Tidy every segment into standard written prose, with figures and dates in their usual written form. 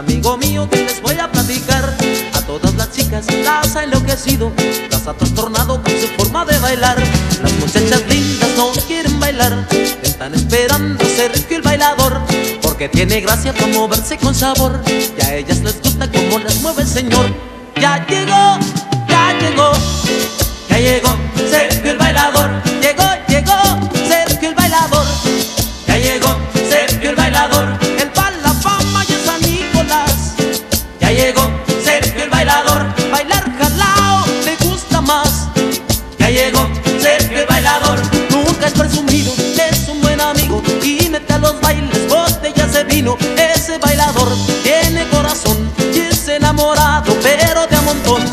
amigo mío que les voy a platicar. A todas las chicas las ha enloquecido, las ha trastornado con su forma de bailar. Las muchachas lindas no quieren bailar, están esperando Sergio el bailador, porque tiene gracia para moverse con sabor, y a ellas les gusta cómo las mueve el señor. Ya llegó, ya llegó, ya llegó Sergio el bailador. Llegó, llegó Sergio el bailador. Ya llegó Sergio el bailador. Él va a la fama y a San Nicolás. Ya llegó Sergio el bailador. Bailar jalao le gusta más. Ya llegó Sergio el bailador. Nunca es presumido, es un buen amigo y mete a los bailes botellas de vino. Ese bailador tiene corazón y es enamorado, pero de a montón.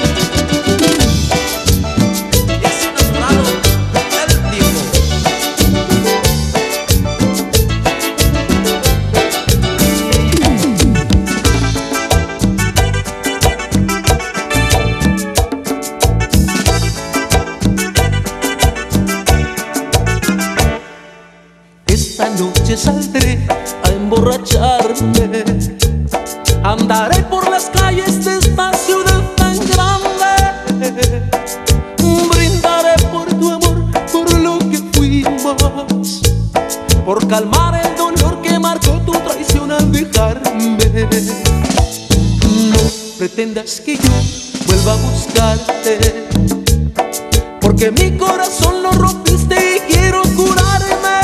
Esta noche saldré a emborracharme, andaré por las calles de esta ciudad tan grande, brindaré por tu amor, por lo que fuimos, por calmar el dolor que marcó tu traición al dejarme. No pretendas que yo vuelva a buscarte, porque mi corazón lo rompiste y quiero curarme.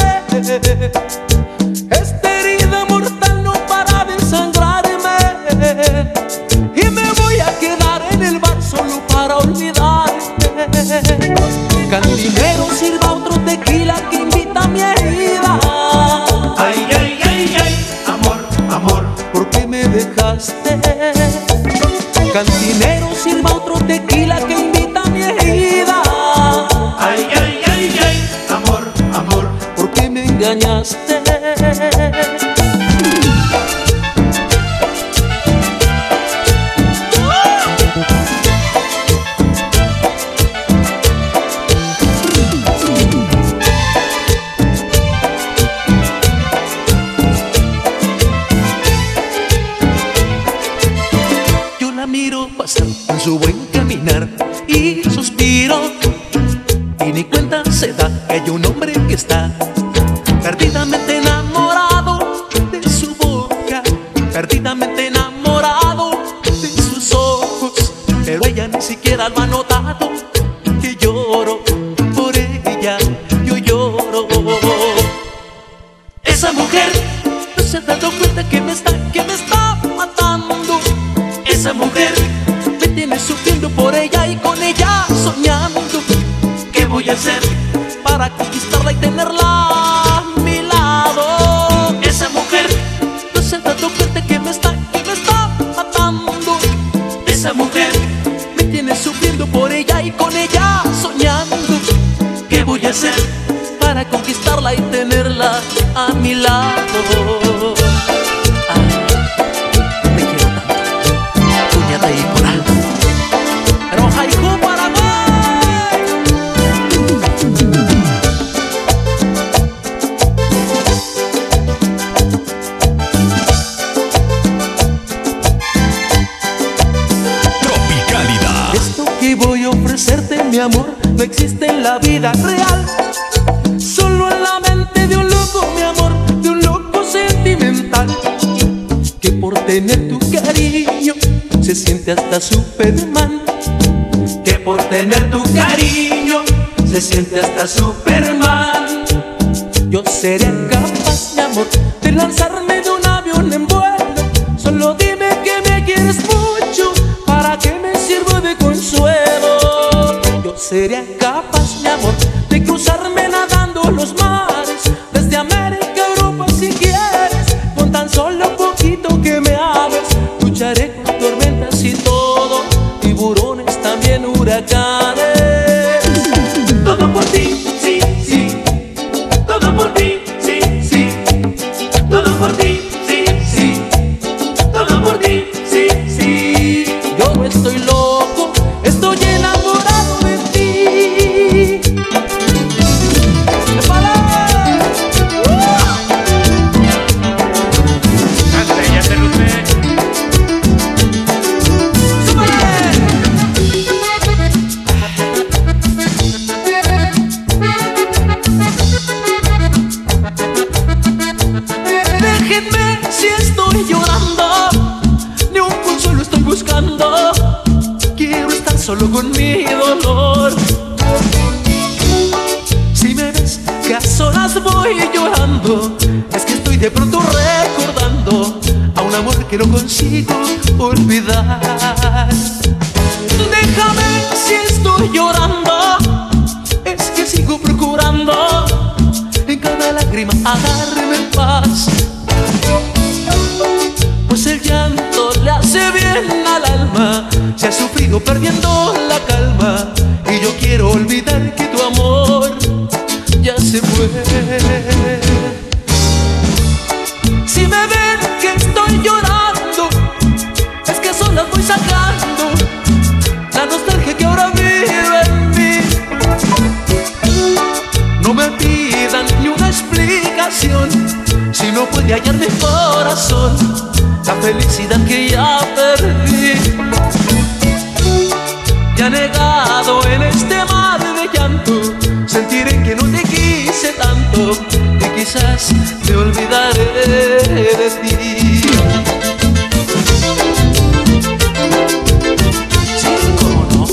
Esta herida mortal no para de sangrarme, y me voy a quedar en el bar solo para olvidarte. Cantinero, sirva otro tequila que invita a mi herida. Ay, ay, ay, ay, amor, amor, ¿por qué me dejaste? Cantinero, sirva otro tequila que invita a mi herida. ay, ay, ay, ay, amor, amor, ¿por qué me engañaste? Yo la miro pasar en su buen caminar y suspiro, y ni cuenta se da que hay un hombre que está perdidamente enamorado de su boca, perdidamente enamorado de sus ojos, pero ella ni siquiera lo ha notado, que lloro por ella, yo lloro. Esa mujer no se ha dado cuenta que me está matando. Esa mujer me tiene sufriendo por ella y con ella soñando. ¿Qué voy a hacer para conquistarla y tenerla a mi lado? Esa mujer no se ha dado cuenta que me está matando. Esa mujer me tiene sufriendo por ella y con ella soñando. ¿Qué voy a hacer para conquistarla y tenerla a mi lado? Ay, te quiero tanto, cuñada y por algo, pero haiku para mí. Tropicalidad. Esto que voy a ofrecerte, mi amor, no existe en la vida real, solo en la mente de un loco, mi amor, de un loco sentimental, que por tener tu cariño se siente hasta Superman, que por tener tu cariño se siente hasta Superman. Yo seré capaz, mi amor, de lanzarme de un avión en vuelo. Solo dime que me quieres mucho, para que me sirva de consuelo. Yo seré capaz, mi amor, de cruzarme nadando los mares, desde América a Europa si quieres, con tan solo poquito que me hables. Lucharé con tormentas y todo, tiburones, también huracanes. todo por ti, sí, sí, todo por ti, sí, sí, todo por ti, sí, sí, todo por ti, sí, sí. Yo estoy loco, estoy enamorado de ti. ¡Épale! estoy llorando es que estoy de pronto recordando a un amor que no consigo olvidar. Déjame si estoy llorando, es que sigo procurando en cada lágrima darme paz. Pues el llanto le hace bien al alma, se ha sufrido perdiendo la calma, y yo quiero olvidar que tu amor ya se fue. Si me ven que estoy llorando, es que sola voy sacando la nostalgia que ahora vive en mí. No me pidan ni una explicación, si no puede hallar mi corazón la felicidad que ya perdí. Ya negado en este mar de llanto, sentiré que no te quise tanto y quizás me olvidaré de ti. Sí, ¿cómo no?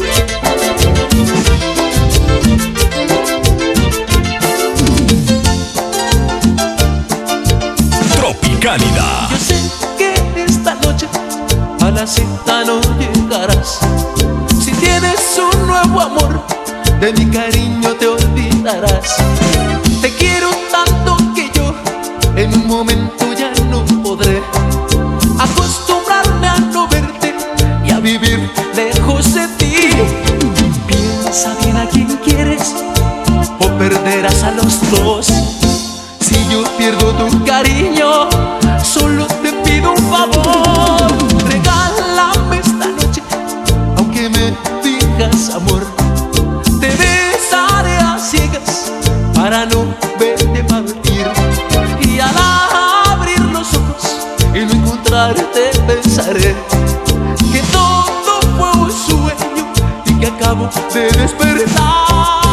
Tropicalida. Yo sé que esta noche a la cita no llegarás. Si tienes un nuevo amor, de mi cariño te olvidarás. Te quiero tanto que yo en un momento ya no podré acostumbrarme a no verte y a vivir lejos de ti. Piensa bien a quién quieres o perderás a los dos. Si yo pierdo tu cariño, solo te pido un favor. Regálame esta noche, aunque me digas amor. Te besaré a ciegas para no verte partir, y al abrir los ojos y no encontrarte pensaré que todo fue un sueño y que acabo de despertar.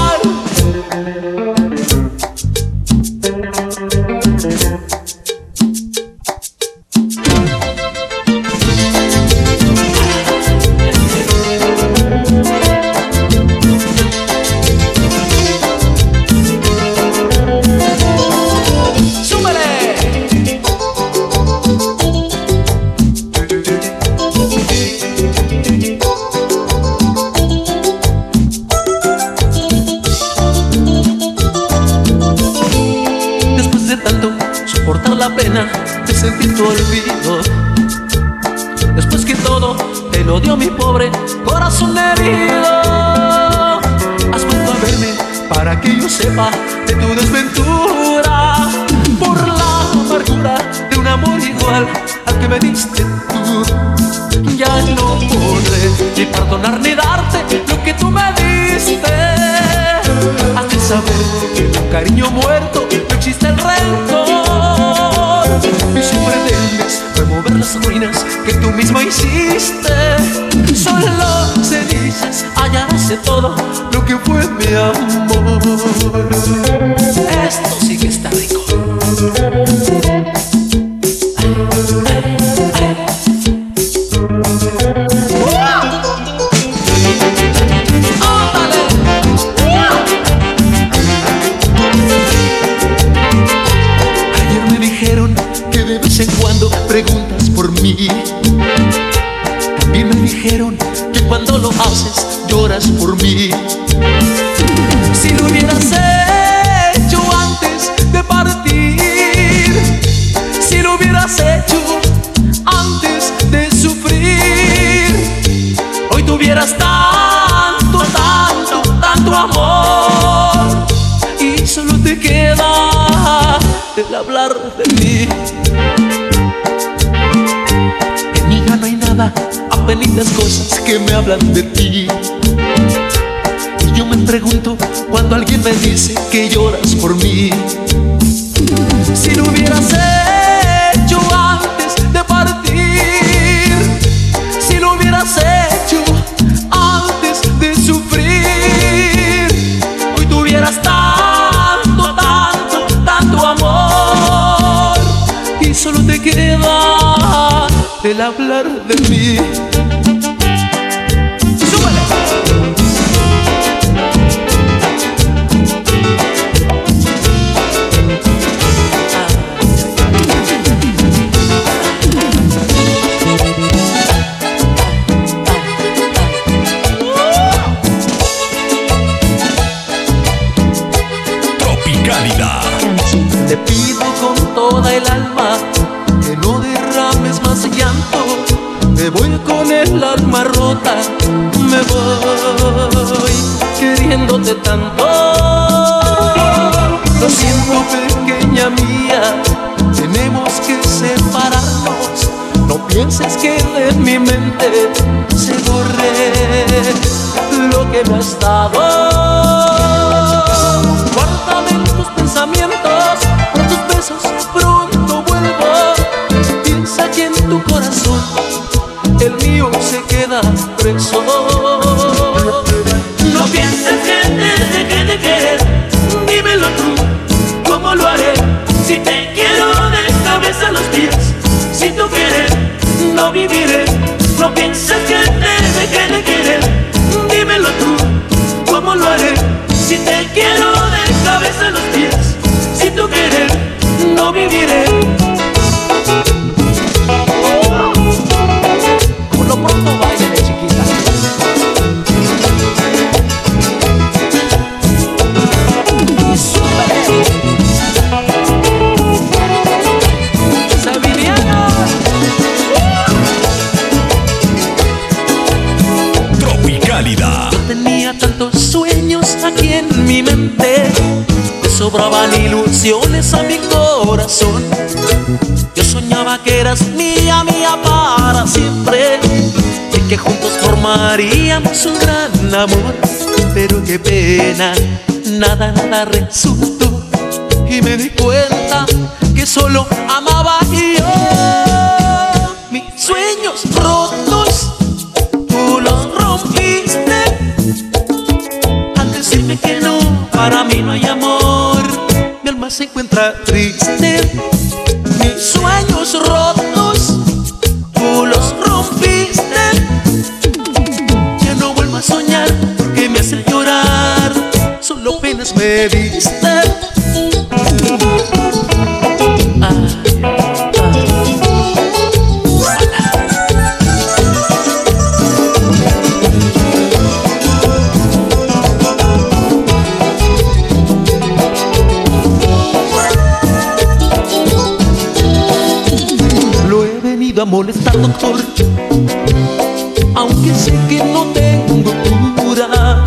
La pena de sentir tu olvido, después que todo te lo dio mi pobre corazón herido. Has vuelto a verme para que yo sepa de tu desventura, por la amargura de un amor igual al que me diste tú. Ya no podré ni perdonar ni darte lo que tú me diste. Has de saber que en tu cariño muerto no existe el rencor, y si pretendes remover las ruinas que tú misma hiciste, solo cenizas hallarás de todo lo que fue mi amor. Esto sí que está rico. Preguntas por mí. También me dijeron que cuando lo haces lloras por mí. Si lo hubieras hecho antes de partir, si lo hubieras hecho antes de sufrir, hoy tuvieras tanto, tanto, tanto amor, y solo te queda el hablar de mí. No hay nada, apenitas cosas que me hablan de ti. Y yo me pregunto cuando alguien me dice que lloras por mí. Si lo hubieras hecho antes de partir, si lo hubieras hecho antes de sufrir, hoy tuvieras tanto, tanto, tanto amor, y solo te queda el hablar de mí. ¡Súbele! Tropicálida. Te pido con toda el alma que no derrames más llanto. Me voy con el alma rota, me voy queriéndote tanto. Lo siento, pequeña mía, tenemos que separarnos. No pienses que de mi mente se borre lo que me has dado. Guárdame en tus pensamientos, por tus besos pronto vuelvo. Piensa que en tu corazón el mío se queda preso. No pienses que te deje de querer, dímelo tú, ¿cómo lo haré? Si te quiero de cabeza a los pies, sin tu querer no viviré. No pienses que te deje de querer, dímelo tú, ¿cómo lo haré? Si te quiero de cabeza a los pies, sin tu querer no viviré. Por lo pronto baile, chiquita. Sabiniano. Tropicálida. Yo tenía tantos sueños aquí en mi mente, me sobraban ilusiones a mi corazón. Yo soñaba que eras mía, mía para siempre, y que juntos formaríamos un gran amor. Pero qué pena, nada, nada resultó, y me di cuenta que solo amaba yo. Mis sueños rotos, tú los rompiste al decirme que no, para mí no hay amor. Mi alma se encuentra triste. Mis sueños rotos, tú los rompiste. Ya no vuelvo a soñar porque me hace llorar, solo penas me diste. A molestar, doctor, aunque sé que no tengo cura,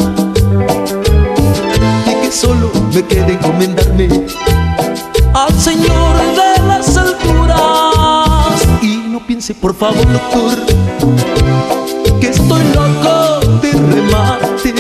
y que solo me queda encomendarme al Señor de las alturas. Y no piense, por favor, doctor, que estoy loco de remate.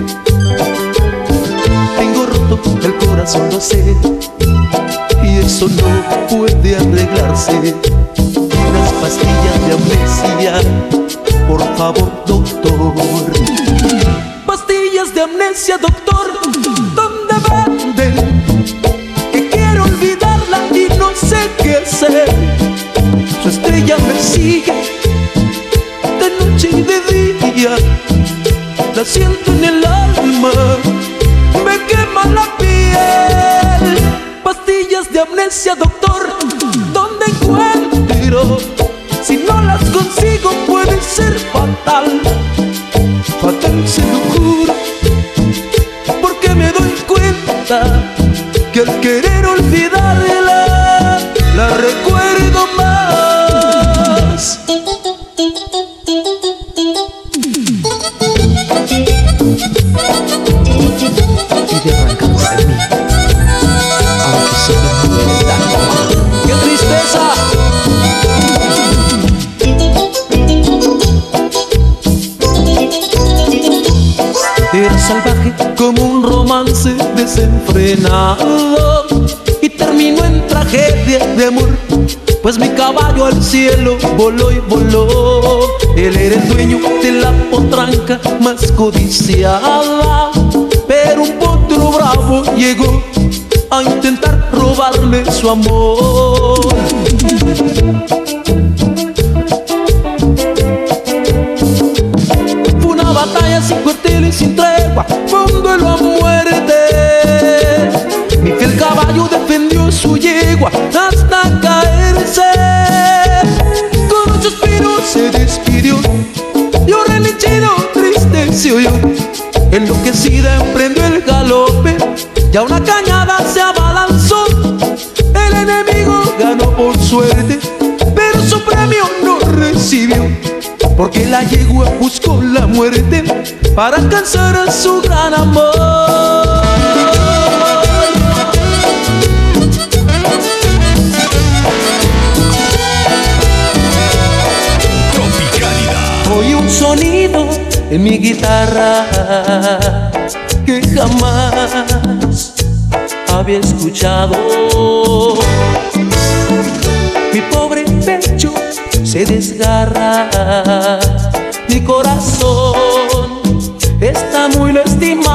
Tengo roto el corazón, lo sé, y eso no puede arreglarse. Unas pastillas de amnesia, por favor, doctor. Pastillas de amnesia, doctor, ¿dónde venden? Que quiero olvidarla y no sé qué hacer. Su estrella me sigue de noche y de día, la siento en el alma, me quema la piel. Pastillas de amnesia, doctor, ¿dónde encuentro? Si no las consigo puede ser fatal, fatal se lo juro, porque me doy cuenta que al querer olvidarla, la recuerdo más. Y de arrancarse de mí, aunque se me muere tanto. ¡Qué tristeza! Era salvaje como un romance desenfrenado, y terminó en tragedia de amor, pues mi caballo al cielo voló y voló. Él era el dueño de la potranca más codiciada, pero un potro bravo llegó a intentar robarle su amor. Fue una batalla sin cuartel y sin tregua, fue un duelo a muerte. Mi fiel caballo defendió su yegua hasta caerse. Con un suspiro se despidió, y relinchido triste se oyó. Enloquecida emprendió el galope Ya una cañada se abalanzó, el enemigo ganó por suerte, pero su premio no recibió, porque la yegua buscó la muerte para alcanzar a su gran amor. Tropicalidad. Oí un sonido en mi guitarra que jamás había escuchado. Mi pobre pecho se desgarra, mi corazón está muy lastimado.